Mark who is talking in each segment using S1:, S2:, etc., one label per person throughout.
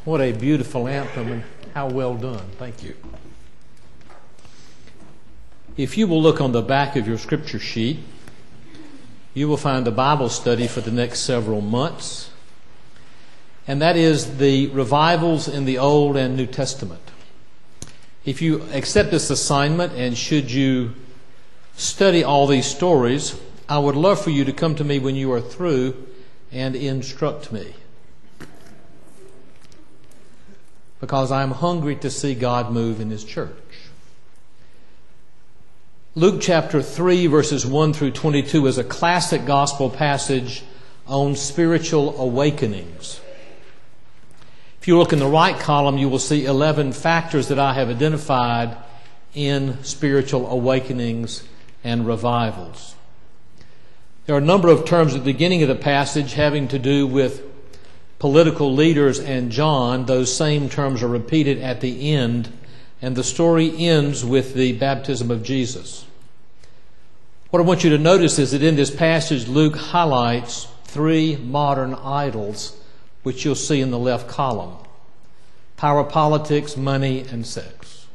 S1: What a beautiful anthem, and how well done. Thank you. If you will look on the back of your scripture sheet, you will find a Bible study for the next several months, and that is the revivals in the Old and New Testament. If you accept this assignment, and should you study all these stories, I would love for you to come to me when you are through and instruct me, because I am hungry to see God move in His church. Luke chapter 3, verses 1 through 22 is a classic gospel passage on spiritual awakenings. If you look in the right column, you will see 11 factors that I have identified in spiritual awakenings and revivals. There are a number of terms at the beginning of the passage having to do with political leaders and John. Those same terms are repeated at the end, and the story ends with the baptism of Jesus. What I want you to notice is that in this passage, Luke highlights 3 modern idols, which you'll see in the left column: power, politics, money, and sex.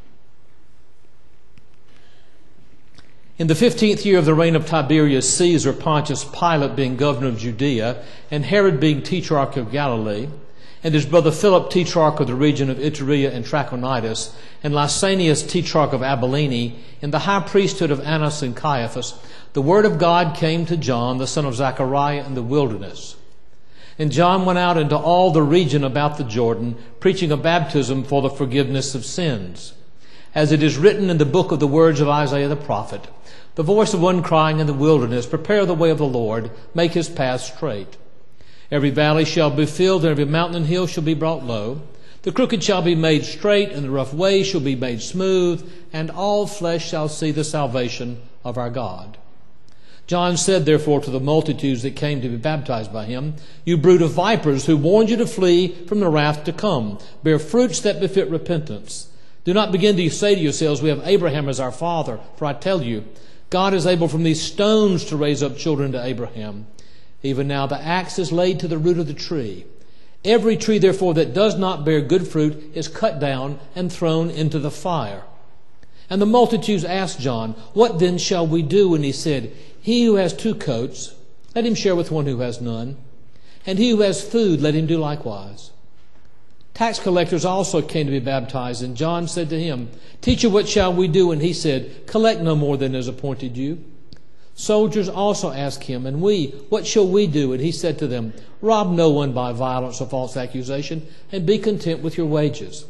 S1: In the 15th year of the reign of Tiberius Caesar, Pontius Pilate being governor of Judea, and Herod being tetrarch of Galilee, and his brother Philip tetrarch of the region of Iturea and Trachonitis, and Lysanias tetrarch of Abilene, in the high priesthood of Annas and Caiaphas, the word of God came to John, the son of Zechariah, in the wilderness. And John went out into all the region about the Jordan, preaching a baptism for the forgiveness of sins. As it is written in the book of the words of Isaiah the prophet, the voice of one crying in the wilderness, prepare the way of the Lord, make His path straight. Every valley shall be filled, and every mountain and hill shall be brought low. The crooked shall be made straight, and the rough way shall be made smooth, and all flesh shall see the salvation of our God. John said, therefore, to the multitudes that came to be baptized by him, you brood of vipers, who warned you to flee from the wrath to come, bear fruits that befit repentance. Do not begin to say to yourselves, we have Abraham as our father, for I tell you, God is able from these stones to raise up children to Abraham. Even now the axe is laid to the root of the tree. Every tree, therefore, that does not bear good fruit is cut down and thrown into the fire. And the multitudes asked John, what then shall we do? And he said, he who has 2 coats, let him share with one who has none. And he who has food, let him do likewise. Tax collectors also came to be baptized, and John said to him, Teacher, what shall we do? And he said, collect no more than is appointed you. Soldiers also asked him, and we, what shall we do? And he said to them, rob no one by violence or false accusation, and be content with your wages.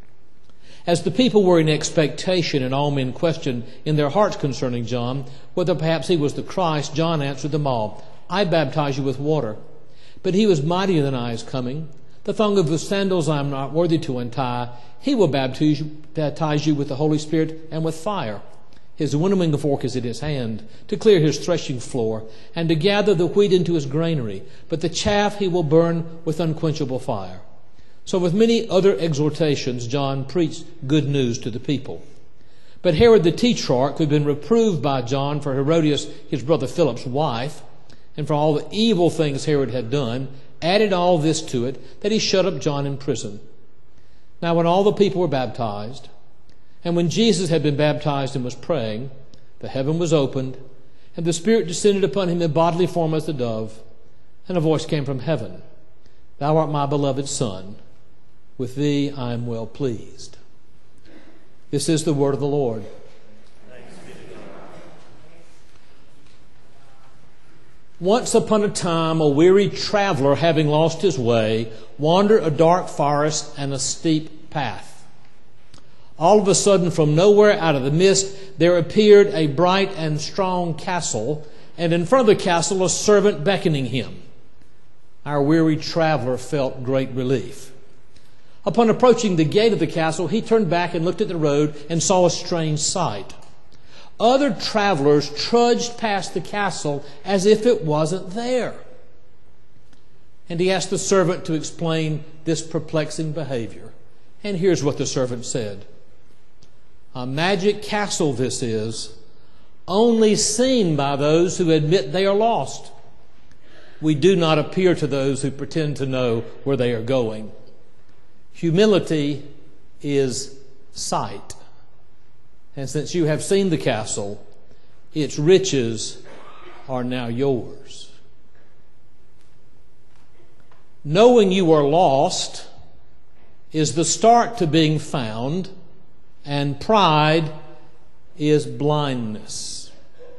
S1: As the people were in expectation, and all men questioned in their hearts concerning John, whether perhaps he was the Christ, John answered them all, I baptize you with water, but he was mightier than I is coming. The thong of his sandals I am not worthy to untie. He will baptize you with the Holy Spirit and with fire. His winnowing fork is in his hand, to clear his threshing floor, and to gather the wheat into his granary. But the chaff he will burn with unquenchable fire. So with many other exhortations, John preached good news to the people. But Herod the tetrarch, who had been reproved by John for Herodias, his brother Philip's wife, and for all the evil things Herod had done, added all this to it, that he shut up John in prison. Now when all the people were baptized, and when Jesus had been baptized and was praying, the heaven was opened, and the Spirit descended upon him in bodily form as a dove, and a voice came from heaven, Thou art my beloved Son, with thee I am well pleased. This is the word of the Lord. Once upon a time, a weary traveler, having lost his way, wandered a dark forest and a steep path. All of a sudden, from nowhere out of the mist, there appeared a bright and strong castle, and in front of the castle a servant beckoning him. Our weary traveler felt great relief. Upon approaching the gate of the castle, he turned back and looked at the road and saw a strange sight. Other travelers trudged past the castle as if it wasn't there. And he asked the servant to explain this perplexing behavior. And here's what the servant said. A magic castle this is, only seen by those who admit they are lost. We do not appear to those who pretend to know where they are going. Humility is sight. And since you have seen the castle, its riches are now yours. Knowing you are lost is the start to being found, and pride is blindness.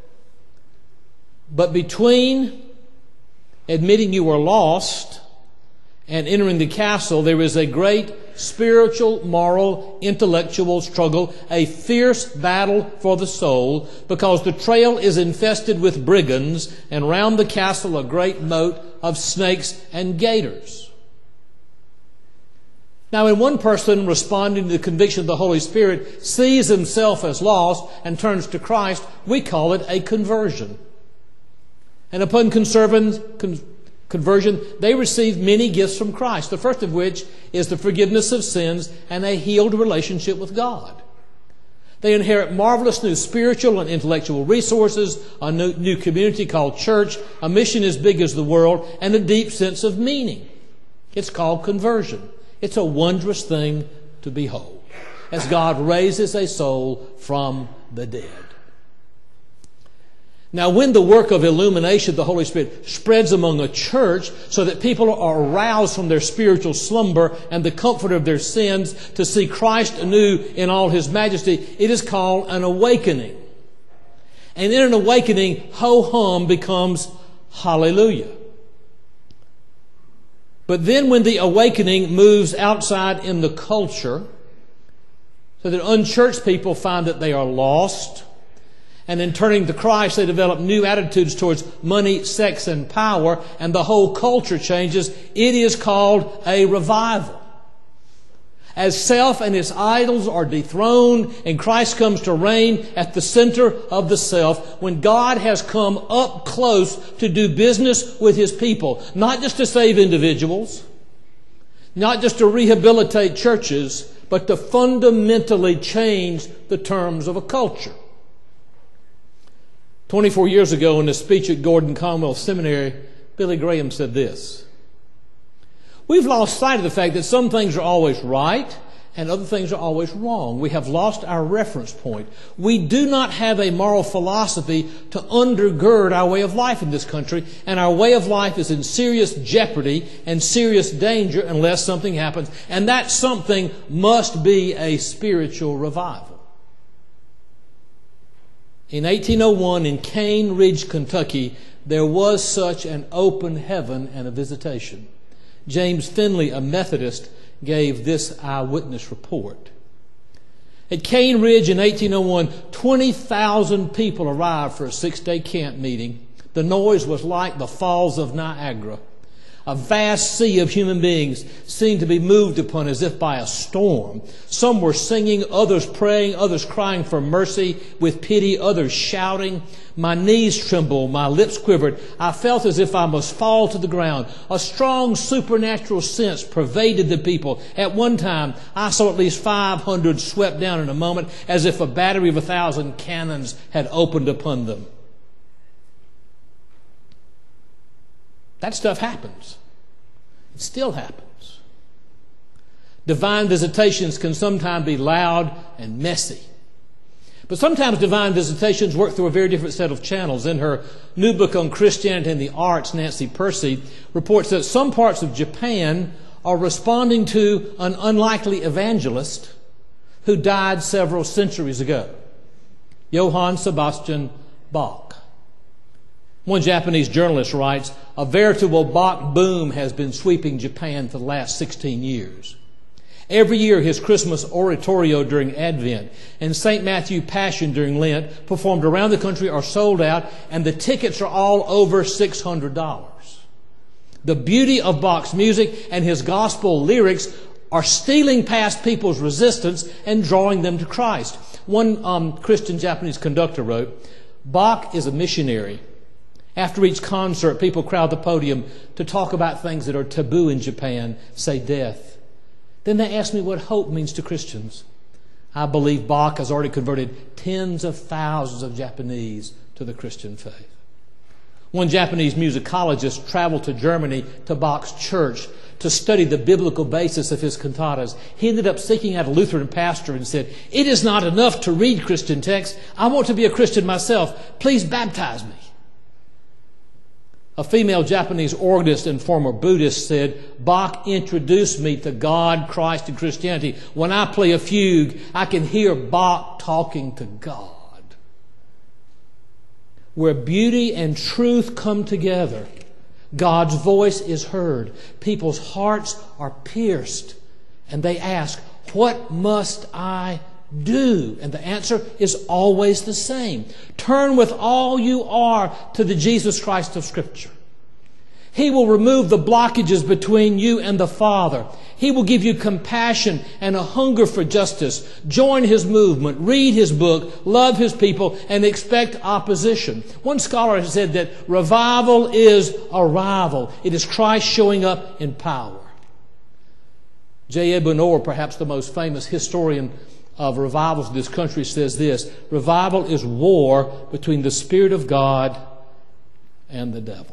S1: But between admitting you are lost and entering the castle, there is a great spiritual, moral, intellectual struggle, a fierce battle for the soul, because the trail is infested with brigands, and round the castle a great moat of snakes and gators. Now, when one person, responding to the conviction of the Holy Spirit, sees himself as lost and turns to Christ, we call it a conversion. And upon conversion, they receive many gifts from Christ, the first of which is the forgiveness of sins and a healed relationship with God. They inherit marvelous new spiritual and intellectual resources, a new community called church, a mission as big as the world, and a deep sense of meaning. It's called conversion. It's a wondrous thing to behold, as God raises a soul from the dead. Now, when the work of illumination of the Holy Spirit spreads among a church so that people are aroused from their spiritual slumber and the comfort of their sins to see Christ anew in all His majesty, it is called an awakening. And in an awakening, ho-hum becomes hallelujah. But then when the awakening moves outside in the culture, so that unchurched people find that they are lost, and in turning to Christ, they develop new attitudes towards money, sex, and power, and the whole culture changes. It is called a revival. As self and its idols are dethroned and Christ comes to reign at the center of the self, when God has come up close to do business with His people, not just to save individuals, not just to rehabilitate churches, but to fundamentally change the terms of a culture. 24 years ago in a speech at Gordon Conwell Seminary, Billy Graham said this: "We've lost sight of the fact that some things are always right and other things are always wrong. We have lost our reference point. We do not have a moral philosophy to undergird our way of life in this country, and our way of life is in serious jeopardy and serious danger unless something happens. And that something must be a spiritual revival." In 1801 in Cane Ridge, Kentucky, there was such an open heaven and a visitation. James Finley, a Methodist, gave this eyewitness report. At Cane Ridge in 1801, 20,000 people arrived for a 6-day camp meeting. The noise was like the Falls of Niagara. A vast sea of human beings seemed to be moved upon as if by a storm. Some were singing, others praying, others crying for mercy with pity, others shouting. My knees trembled, my lips quivered. I felt as if I must fall to the ground. A strong supernatural sense pervaded the people. At one time, I saw at least 500 swept down in a moment, as if a battery of 1,000 cannons had opened upon them. That stuff happens. It still happens. Divine visitations can sometimes be loud and messy. But sometimes divine visitations work through a very different set of channels. In her new book on Christianity and the Arts, Nancy Percy reports that some parts of Japan are responding to an unlikely evangelist who died several centuries ago, Johann Sebastian Bach. One Japanese journalist writes, "A veritable Bach boom has been sweeping Japan for the last 16 years. Every year his Christmas oratorio during Advent and St. Matthew Passion during Lent, performed around the country, are sold out, and the tickets are all over $600. The beauty of Bach's music and his gospel lyrics are stealing past people's resistance and drawing them to Christ." One Christian Japanese conductor wrote, "Bach is a missionary. After each concert, people crowd the podium to talk about things that are taboo in Japan, say death. Then they ask me what hope means to Christians. I believe Bach has already converted tens of thousands of Japanese to the Christian faith." One Japanese musicologist traveled to Germany to Bach's church to study the biblical basis of his cantatas. He ended up seeking out a Lutheran pastor and said, "It is not enough to read Christian texts. I want to be a Christian myself. Please baptize me." A female Japanese organist and former Buddhist said, "Bach introduced me to God, Christ, and Christianity. When I play a fugue, I can hear Bach talking to God." Where beauty and truth come together, God's voice is heard. People's hearts are pierced, and they ask, "What must I do?" And the answer is always the same. Turn with all you are to the Jesus Christ of Scripture. He will remove the blockages between you and the Father. He will give you compassion and a hunger for justice. Join His movement, read His book, love His people, and expect opposition. One scholar has said that revival is arrival. It is Christ showing up in power. J. Edwin Orr, perhaps the most famous historian of revivals in this country, says this: revival is war between the Spirit of God and the devil.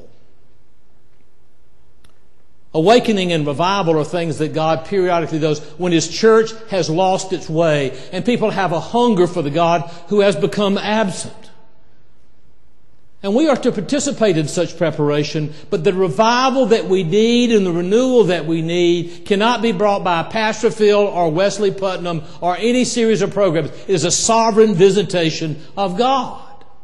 S1: Awakening and revival are things that God periodically does when His church has lost its way and people have a hunger for the God who has become absent. And we are to participate in such preparation, but the revival that we need and the renewal that we need cannot be brought by Pastor Phil or Wesley Putnam or any series of programs. It is a sovereign visitation of God.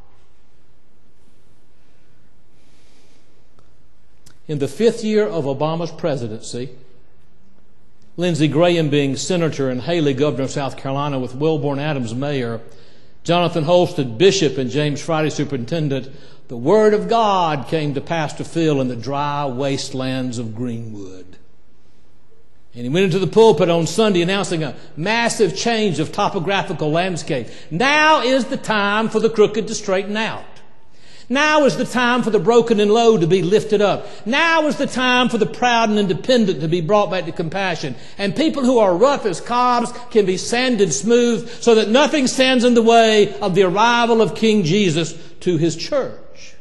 S1: In the 5th year of Obama's presidency, Lindsey Graham being senator and Haley governor of South Carolina with Wilborn Adams mayor, Jonathan Holston bishop and James Friday superintendent, the Word of God came to Pastor Phil in the dry wastelands of Greenwood. And he went into the pulpit on Sunday announcing a massive change of topographical landscape. Now is the time for the crooked to straighten out. Now is the time for the broken and low to be lifted up. Now is the time for the proud and independent to be brought back to compassion. And people who are rough as cobs can be sanded smooth so that nothing stands in the way of the arrival of King Jesus to His church.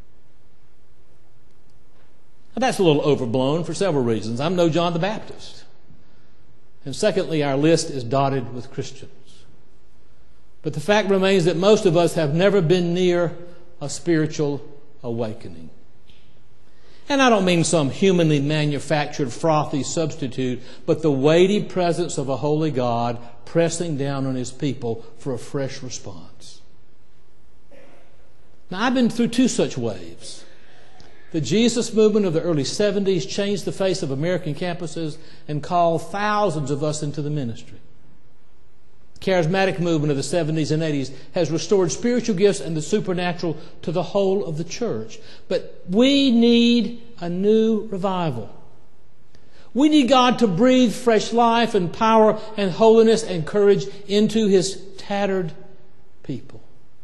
S1: Now that's a little overblown for several reasons. I'm no John the Baptist. And secondly, our list is dotted with Christians. But the fact remains that most of us have never been near a spiritual awakening. And I don't mean some humanly manufactured frothy substitute, but the weighty presence of a holy God pressing down on His people for a fresh response. Now, I've been through 2 such waves. The Jesus movement of the early 70s changed the face of American campuses and called thousands of us into the ministry. Charismatic movement of the 70s and 80s has restored spiritual gifts and the supernatural to the whole of the church. But we need a new revival. We need God to breathe fresh life and power and holiness and courage into His tattered people.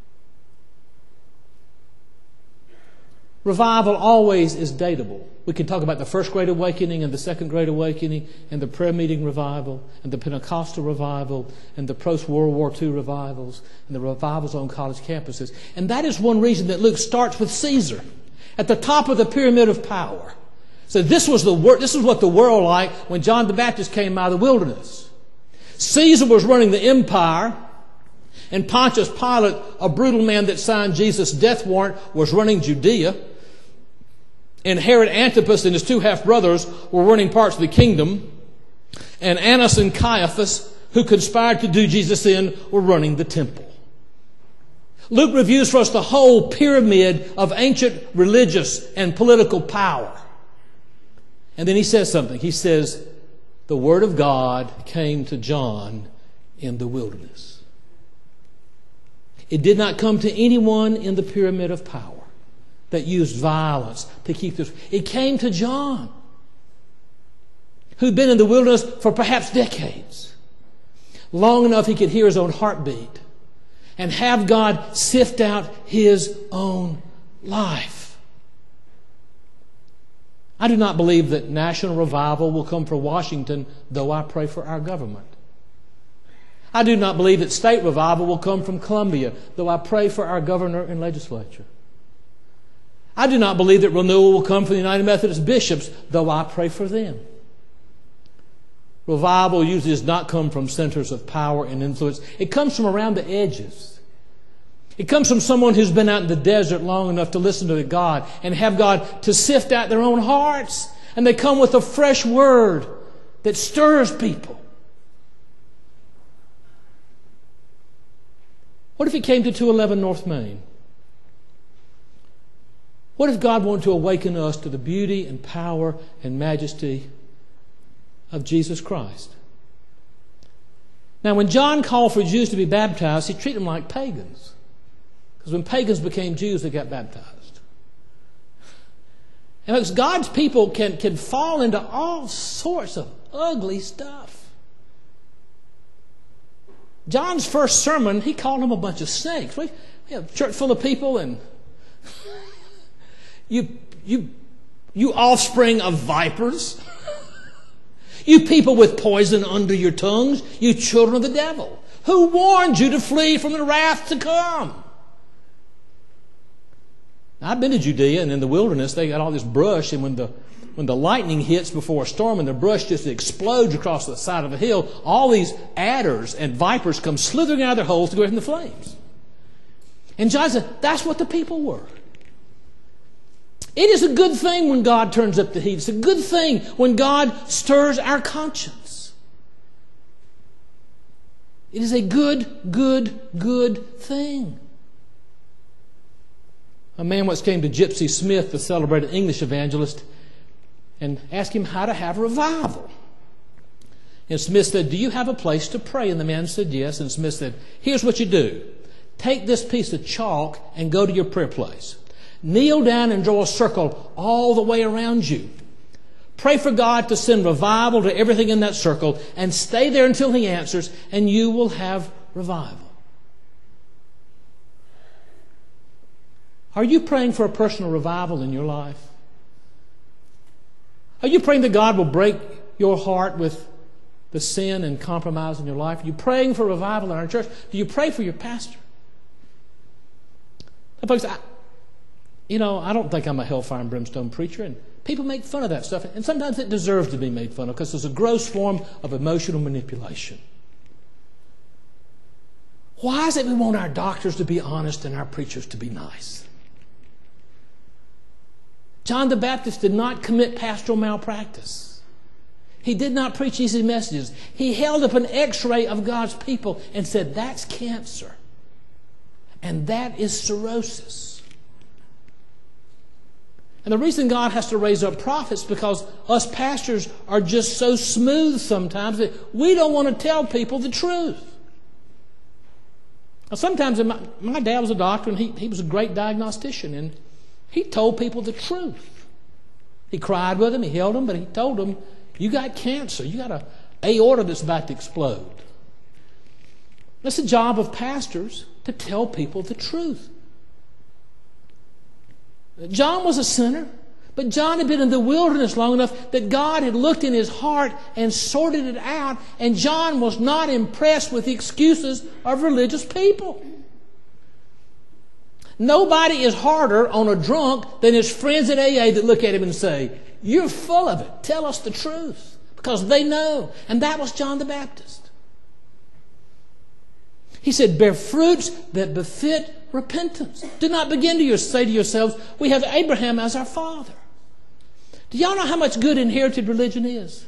S1: Revival always is dateable. We can talk about the First Great Awakening and the Second Great Awakening and the prayer meeting revival and the Pentecostal revival and the post-World War II revivals and the revivals on college campuses. And that is one reason that Luke starts with Caesar at the top of the pyramid of power. So this is what the world like when John the Baptist came out of the wilderness. Caesar was running the empire, and Pontius Pilate, a brutal man that signed Jesus' death warrant, was running Judea. And Herod Antipas and his 2 half-brothers were running parts of the kingdom. And Annas and Caiaphas, who conspired to do Jesus in, were running the temple. Luke reviews for us the whole pyramid of ancient religious and political power. And then he says something. He says, the Word of God came to John in the wilderness. It did not come to anyone in the pyramid of power that used violence to keep this. It came to John, who'd been in the wilderness for perhaps decades, long enough he could hear his own heartbeat and have God sift out his own life. I do not believe that national revival will come for Washington, though I pray for our government. I do not believe that state revival will come from Columbia, though I pray for our governor and legislature. I do not believe that renewal will come from the United Methodist bishops, though I pray for them. Revival usually does not come from centers of power and influence. It comes from around the edges. It comes from someone who's been out in the desert long enough to listen to God and have God to sift out their own hearts. And they come with a fresh word that stirs people. What if he came to 211 North Main? What if God wanted to awaken us to the beauty and power and majesty of Jesus Christ? Now, when John called for Jews to be baptized, he treated them like pagans. Because when pagans became Jews, they got baptized. And because God's people can fall into all sorts of ugly stuff. John's first sermon, he called them a bunch of snakes. We have a church full of people, and you offspring of vipers. You people with poison under your tongues, you children of the devil. Who warned you to flee from the wrath to come? Now, I've been to Judea, and in the wilderness they got all this brush, and when the lightning hits before a storm and the brush just explodes across the side of a hill, all these adders and vipers come slithering out of their holes to go in the flames. And John said, that's what the people were. It is a good thing when God turns up the heat. It's a good thing when God stirs our conscience. It is a good thing. A man once came to Gypsy Smith, the celebrated English evangelist, and asked him how to have a revival. And Smith said, do you have a place to pray? And the man said, yes. And Smith said, here's what you do. Take this piece of chalk and go to your prayer place. Kneel down and draw a circle all the way around you. Pray for God to send revival to everything in that circle and stay there until He answers, and you will have revival. Are you praying for a personal revival in your life? Are you praying that God will break your heart with the sin and compromise in your life? Are you praying for revival in our church? Do you pray for your pastor? Now, folks, I don't think I'm a hellfire and brimstone preacher, and people make fun of that stuff, and sometimes it deserves to be made fun of because it's a gross form of emotional manipulation. Why is it we want our doctors to be honest and our preachers to be nice? John the Baptist did not commit pastoral malpractice. He did not preach easy messages. He held up an x-ray of God's people and said, that's cancer. And that is cirrhosis. And the reason God has to raise up prophets is because us pastors are just so smooth sometimes that we don't want to tell people the truth. Now, sometimes my dad was a doctor, and he was a great diagnostician, and he told people the truth. He cried with them, he held them, but he told them, you got cancer, you got an aorta that's about to explode. It's the job of pastors to tell people the truth. John was a sinner, but John had been in the wilderness long enough that God had looked in his heart and sorted it out, and John was not impressed with the excuses of religious people. Nobody is harder on a drunk than his friends at AA that look at him and say, you're full of it. Tell us the truth. Because they know. And that was John the Baptist. He said, bear fruits that befit repentance. Do not begin to say to yourselves, we have Abraham as our father. Do y'all know how much good inherited religion is?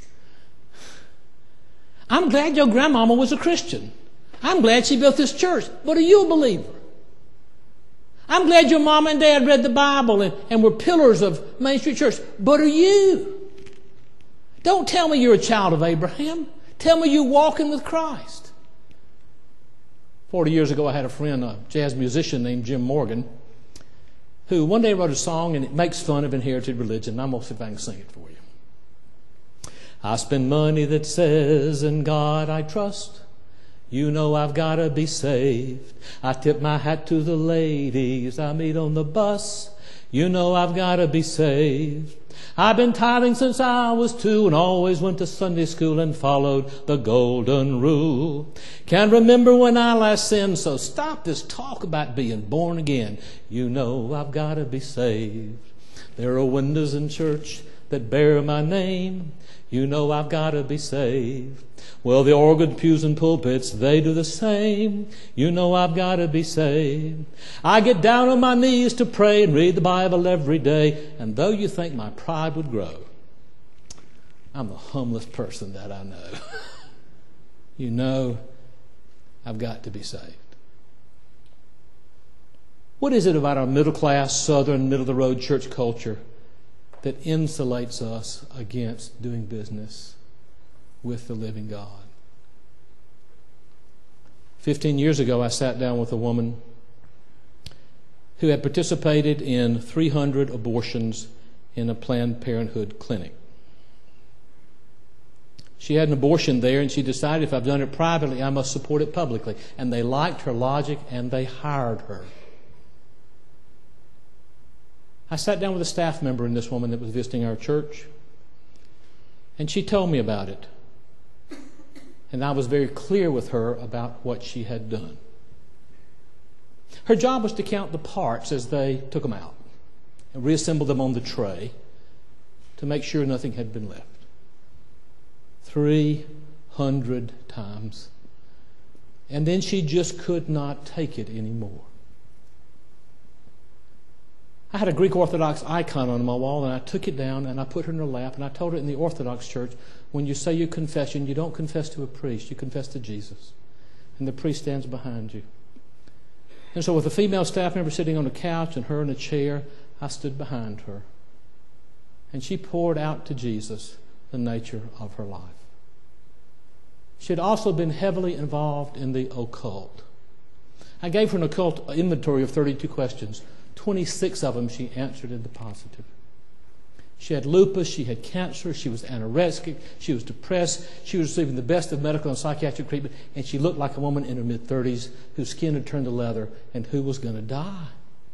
S1: I'm glad your grandmama was a Christian. I'm glad she built this church. But are you a believer? I'm glad your mom and dad read the Bible and were pillars of Main Street Church. But are you? Don't tell me you're a child of Abraham. Tell me you're walking with Christ. 40 years ago, I had a friend, a jazz musician named Jim Morgan, who one day wrote a song, and it makes fun of inherited religion. I'm going to see if I can sing it for you. I spend money that says, in God I trust. You know I've got to be saved. I tip my hat to the ladies I meet on the bus. You know I've got to be saved. I've been tithing since I was 2 and always went to Sunday school and followed the golden rule. Can't remember when I last sinned, so stop this talk about being born again. You know I've got to be saved. There are windows in church that bear my name. You know I've got to be saved. Well, the organ, pews, and pulpits, they do the same. You know I've got to be saved. I get down on my knees to pray and read the Bible every day. And though you think my pride would grow, I'm the humblest person that I know. You know I've got to be saved. What is it about our middle-class, southern, middle-of-the-road church culture that insulates us against doing business with the living God? 15 years ago, I sat down with a woman who had participated in 300 abortions in a Planned Parenthood clinic. She had an abortion there, and she decided, if I've done it privately, I must support it publicly. And they liked her logic, and they hired her. I sat down with a staff member in this woman that was visiting our church, and she told me about it. And I was very clear with her about what she had done. Her job was to count the parts as they took them out and reassemble them on the tray to make sure nothing had been left. 300 times. And then she just could not take it anymore. I had a Greek Orthodox icon on my wall, and I took it down and I put her in her lap, and I told her, in the Orthodox Church, when you say your confession, you don't confess to a priest, you confess to Jesus. And the priest stands behind you. And so with a female staff member sitting on a couch and her in a chair, I stood behind her. And she poured out to Jesus the nature of her life. She had also been heavily involved in the occult. I gave her an occult inventory of 32 questions. 26 of them she answered in the positive. She had lupus, she had cancer, she was anorexic, she was depressed, she was receiving the best of medical and psychiatric treatment, and she looked like a woman in her mid-30s whose skin had turned to leather and who was going to die.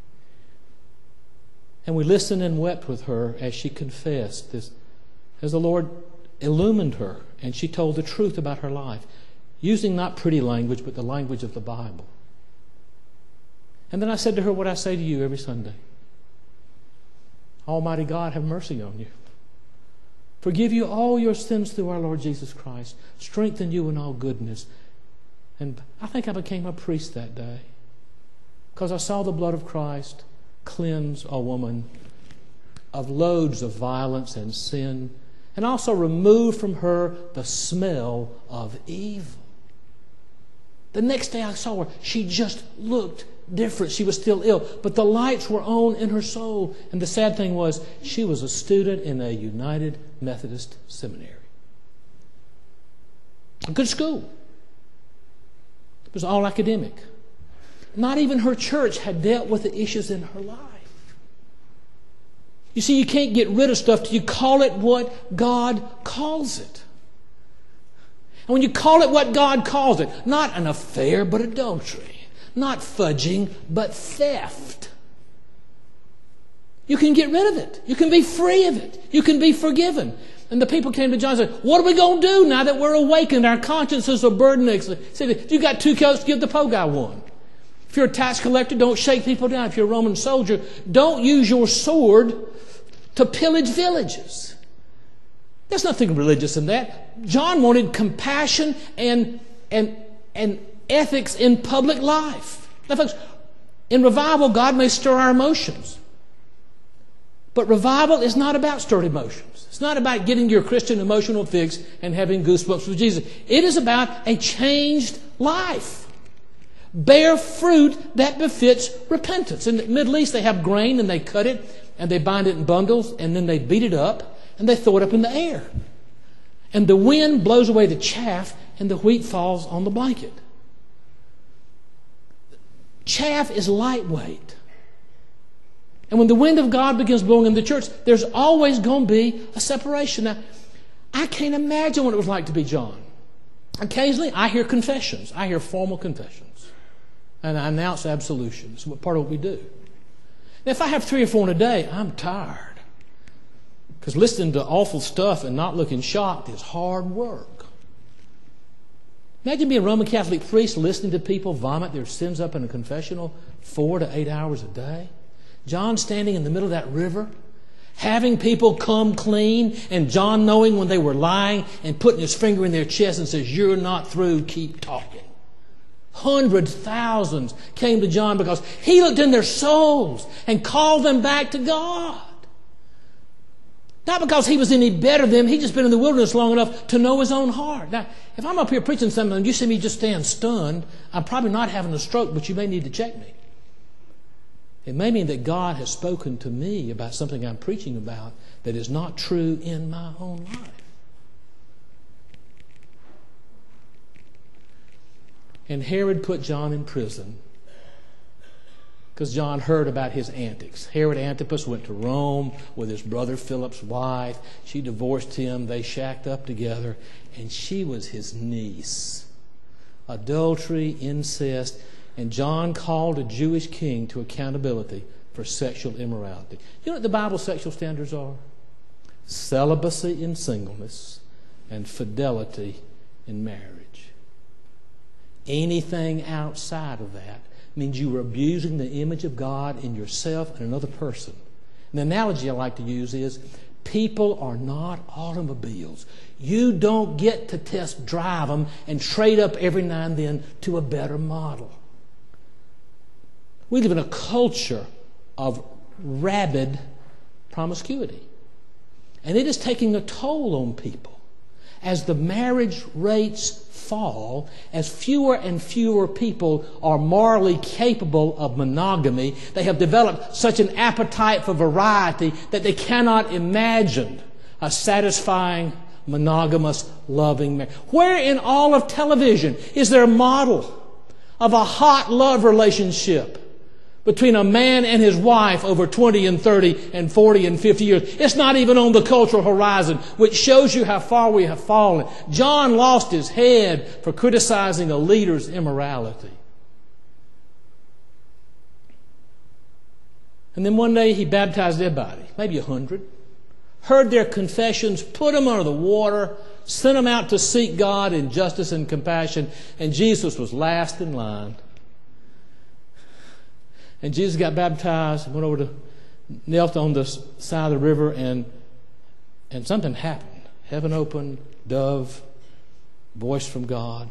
S1: And we listened and wept with her as she confessed this, as the Lord illumined her, and she told the truth about her life, using not pretty language, but the language of the Bible. And then I said to her what I say to you every Sunday. Almighty God, have mercy on you. Forgive you all your sins through our Lord Jesus Christ. Strengthen you in all goodness. And I think I became a priest that day because I saw the blood of Christ cleanse a woman of loads of violence and sin, and also remove from her the smell of evil. The next day I saw her, she just looked different. She was still ill, but the lights were on in her soul. And the sad thing was, she was a student in a United Methodist seminary. A good school. It was all academic. Not even her church had dealt with the issues in her life. You see, you can't get rid of stuff till you call it what God calls it. And when you call it what God calls it, not an affair, but adultery. Not fudging, but theft. You can get rid of it. You can be free of it. You can be forgiven. And the people came to John and said, what are we going to do now that we're awakened? Our consciences are burdened. He said, if you got 2 coats, give the poor guy 1. If you're a tax collector, don't shake people down. If you're a Roman soldier, don't use your sword to pillage villages. There's nothing religious in that. John wanted compassion and ethics in public life. Now, folks, in revival, God may stir our emotions. But revival is not about stirred emotions. It's not about getting your Christian emotional fix and having goosebumps with Jesus. It is about a changed life. Bear fruit that befits repentance. In the Middle East, they have grain and they cut it and they bind it in bundles and then they beat it up and they throw it up in the air. And the wind blows away the chaff and the wheat falls on the blanket. Chaff is lightweight. And when the wind of God begins blowing in the church, there's always going to be a separation. Now, I can't imagine what it was like to be John. Occasionally, I hear confessions. I hear formal confessions. And I announce absolution. It's part of what we do. Now, if I have 3 or 4 in a day, I'm tired. Because listening to awful stuff and not looking shocked is hard work. Imagine being a Roman Catholic priest listening to people vomit their sins up in a confessional 4 to 8 hours a day. John standing in the middle of that river, having people come clean, and John knowing when they were lying and putting his finger in their chest and says, "You're not through, keep talking." Hundreds, thousands came to John because he looked in their souls and called them back to God. Not because he was any better than them. He'd just been in the wilderness long enough to know his own heart. Now, if I'm up here preaching something and you see me just stand stunned, I'm probably not having a stroke, but you may need to check me. It may mean that God has spoken to me about something I'm preaching about that is not true in my own life. And Herod put John in prison because John heard about his antics. Herod Antipas went to Rome with his brother Philip's wife. She divorced him. They shacked up together. And she was his niece. Adultery, incest. And John called a Jewish king to accountability for sexual immorality. You know what the Bible's sexual standards are? Celibacy in singleness and fidelity in marriage. Anything outside of that means you are abusing the image of God in yourself and another person. And the analogy I like to use is, people are not automobiles. You don't get to test drive them and trade up every now and then to a better model. We live in a culture of rabid promiscuity. And it is taking a toll on people. As the marriage rates fall, as fewer and fewer people are morally capable of monogamy, they have developed such an appetite for variety that they cannot imagine a satisfying, monogamous, loving marriage. Where in all of television is there a model of a hot love relationship between a man and his wife over 20 and 30 and 40 and 50 years? It's not even on the cultural horizon, which shows you how far we have fallen. John lost his head for criticizing a leader's immorality. And then one day he baptized everybody, maybe 100, heard their confessions, put them under the water, sent them out to seek God in justice and compassion, and Jesus was last in line. And Jesus got baptized and went over to, knelt on the side of the river, and something happened. Heaven opened, dove, voice from God.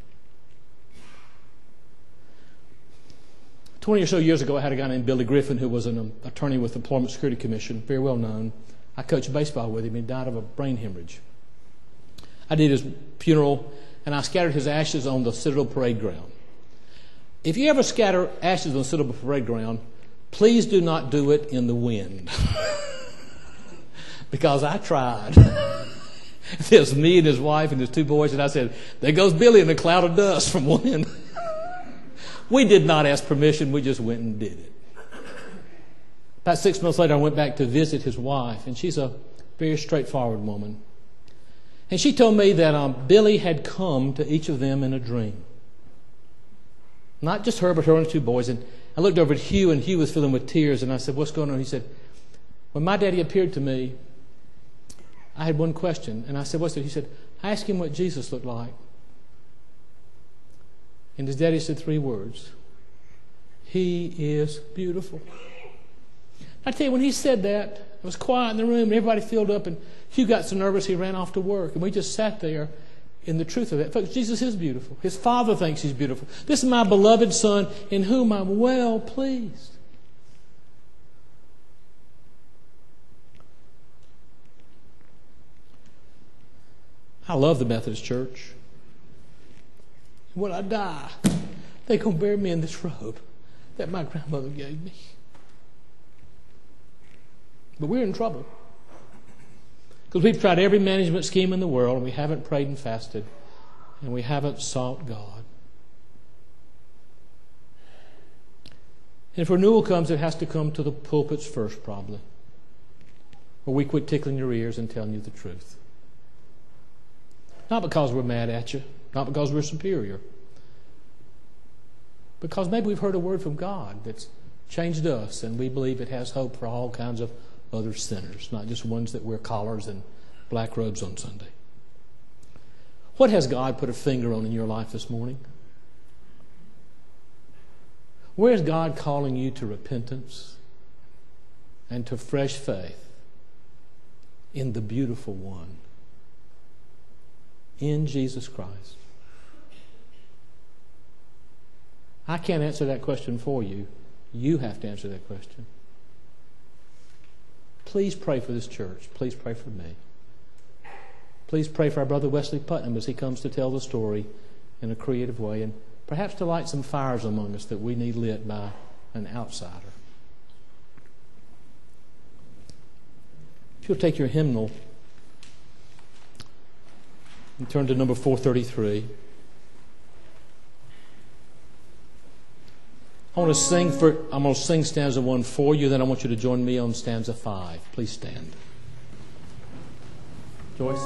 S1: 20 or so years ago, I had a guy named Billy Griffin who was an attorney with the Employment Security Commission, very well known. I coached baseball with him. He died of a brain hemorrhage. I did his funeral, and I scattered his ashes on the Citadel Parade Ground. If you ever scatter ashes on the Citadel Parade Ground, please do not do it in the wind. Because I tried. There's me and his wife and his 2 boys, and I said, "There goes Billy in a cloud of dust from wind." We did not ask permission. We just went and did it. About 6 months later, I went back to visit his wife, and she's a very straightforward woman. And she told me that Billy had come to each of them in a dream. Not just her, but her and 2 boys. And I looked over at Hugh, and Hugh was filling with tears. And I said, "What's going on?" He said, "When my daddy appeared to me, I had one question." And I said, "What's that?" He said, "I asked him what Jesus looked like." And his daddy said 3 words: "He is beautiful." I tell you, when he said that, it was quiet in the room, and everybody filled up, and Hugh got so nervous he ran off to work. And we just sat there in the truth of it. Folks, Jesus is beautiful. His Father thinks he's beautiful. This is my beloved Son in whom I'm well pleased. I love the Methodist Church. When I die, they're going to bury me in this robe that my grandmother gave me. But we're in trouble. Because we've tried every management scheme in the world, and we haven't prayed and fasted, and we haven't sought God. And if renewal comes, it has to come to the pulpits first, probably, where we quit tickling your ears and telling you the truth. Not because we're mad at you, not because we're superior, because maybe we've heard a word from God that's changed us, and we believe it has hope for all kinds of other sinners, not just ones that wear collars and black robes on Sunday. What has God put a finger on in your life this morning? Where is God calling you to repentance and to fresh faith in the beautiful one, in Jesus Christ? I can't answer that question for you. You have to answer that question. Please pray for this church. Please pray for me. Please pray for our brother Wesley Putnam as he comes to tell the story in a creative way, and perhaps to light some fires among us that we need lit by an outsider. If you'll take your hymnal and turn to number 433. I'm going to sing stanza 1 for you, then I want you to join me on stanza 5. Please stand. Joyce?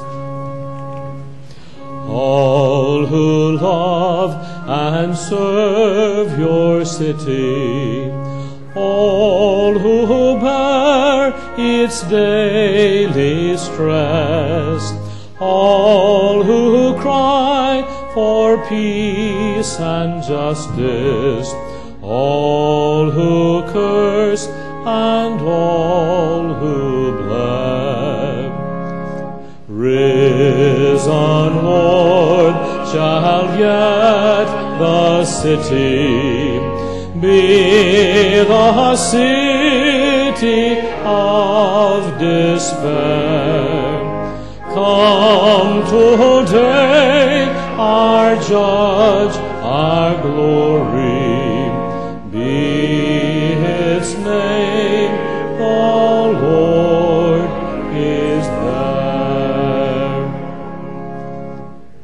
S1: All who love and serve your city, all who bear its daily stress, all who cry for peace and justice, all who curse and all who blame, risen Lord shall yet the city be the city of despair. Come today, our Judge, our glory.